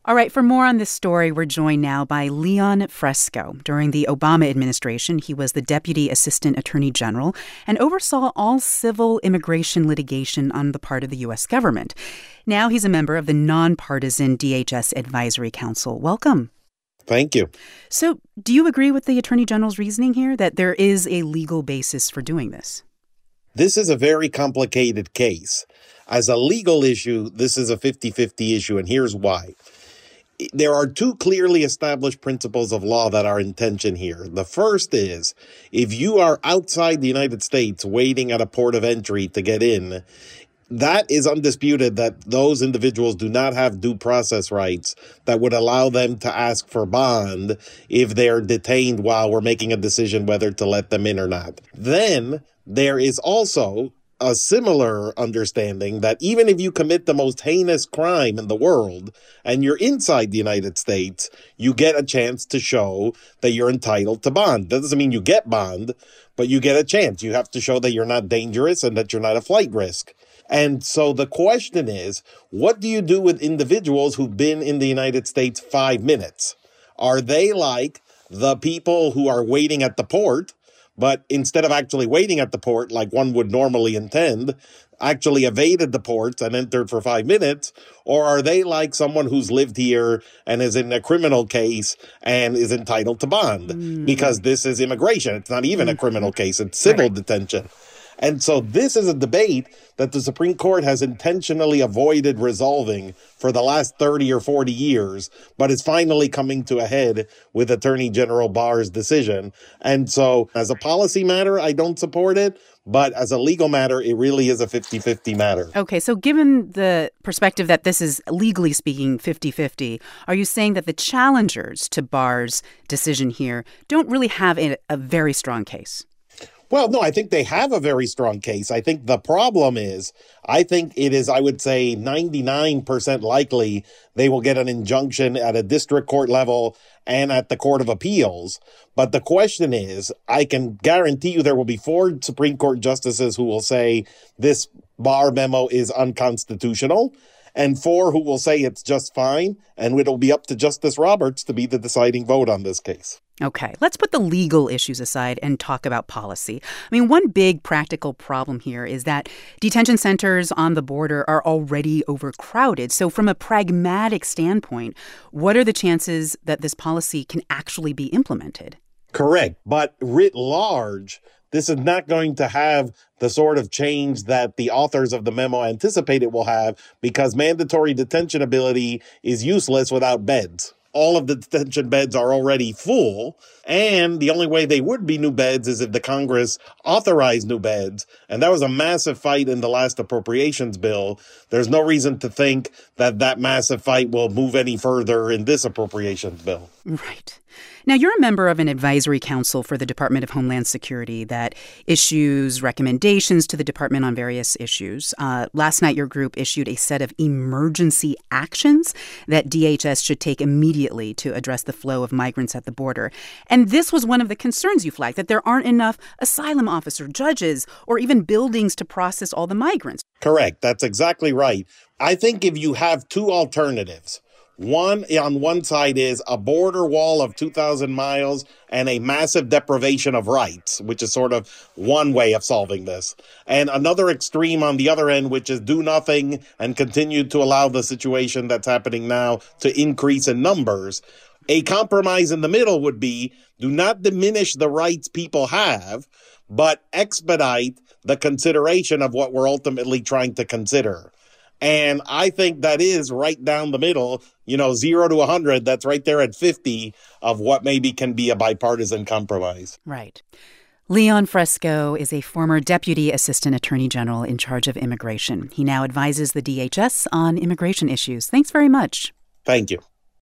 All right, for more on this story, we're joined now by Leon Fresco. During the Obama administration, he was the Deputy Assistant Attorney General and oversaw all civil immigration litigation on the part of the U.S. government. Now he's a member of the nonpartisan DHS Advisory Council. Welcome. Thank you. So, do you agree with the Attorney General's reasoning here that there is a legal basis for doing this? This is a very complicated case. As a legal issue, this is a 50-50 issue, and here's why. There are two clearly established principles of law that are in tension here. The first is, if you are outside the United States waiting at a port of entry to get in, that is undisputed that those individuals do not have due process rights that would allow them to ask for bond if they're detained while we're making a decision whether to let them in or not. Then there is also a similar understanding that even if you commit the most heinous crime in the world and you're inside the United States, you get a chance to show that you're entitled to bond. That doesn't mean you get bond, but you get a chance. You have to show that you're not dangerous and that you're not a flight risk. And so the question is, what do you do with individuals who've been in the United States 5 minutes? Are they like the people who are waiting at the port, but instead of actually waiting at the port like one would normally intend, actually evaded the ports and entered for 5 minutes? Or are they like someone who's lived here and is in a criminal case and is entitled to bond? Because this is immigration. It's not even a criminal case. It's civil detention. And so this is a debate that the Supreme Court has intentionally avoided resolving for the last 30 or 40 years, but is finally coming to a head with Attorney General Barr's decision. And so as a policy matter, I don't support it. But as a legal matter, it really is a 50-50 matter. Okay, so given the perspective that this is, legally speaking, 50-50, are you saying that the challengers to Barr's decision here don't really have a very strong case? Well, no, I think they have a very strong case. I think the problem is, I think it is, I would say, 99% likely they will get an injunction at a district court level and at the Court of Appeals. But the question is, I can guarantee you there will be 4 Supreme Court justices who will say this Barr memo is unconstitutional, and 4 who will say it's just fine, and it'll be up to Justice Roberts to be the deciding vote on this case. Okay, let's put the legal issues aside and talk about policy. I mean, one big practical problem here is that detention centers on the border are already overcrowded. So from a pragmatic standpoint, what are the chances that this policy can actually be implemented? Correct. But writ large, this is not going to have the sort of change that the authors of the memo anticipate it will have, because mandatory detention ability is useless without beds. All of the detention beds are already full, and the only way they would be new beds is if the Congress authorized new beds. And that was a massive fight in the last appropriations bill. There's no reason to think that that massive fight will move any further in this appropriations bill. Right. Now, you're a member of an advisory council for the Department of Homeland Security that issues recommendations to the department on various issues. Last night, your group issued a set of emergency actions that DHS should take immediately to address the flow of migrants at the border. And this was one of the concerns you flagged, that there aren't enough asylum officers, judges, or even buildings to process all the migrants. Correct. That's exactly right. I think if you have 2 alternatives, one, on one side is a border wall of 2,000 miles and a massive deprivation of rights, which is sort of one way of solving this. And another extreme on the other end, which is do nothing and continue to allow the situation that's happening now to increase in numbers. A compromise in the middle would be do not diminish the rights people have, but expedite the consideration of what we're ultimately trying to consider. And I think that is right down the middle, 0 to 100. That's right there at 50 of what maybe can be a bipartisan compromise. Right. Leon Fresco is a former Deputy Assistant Attorney General in charge of immigration. He now advises the DHS on immigration issues. Thanks very much. Thank you.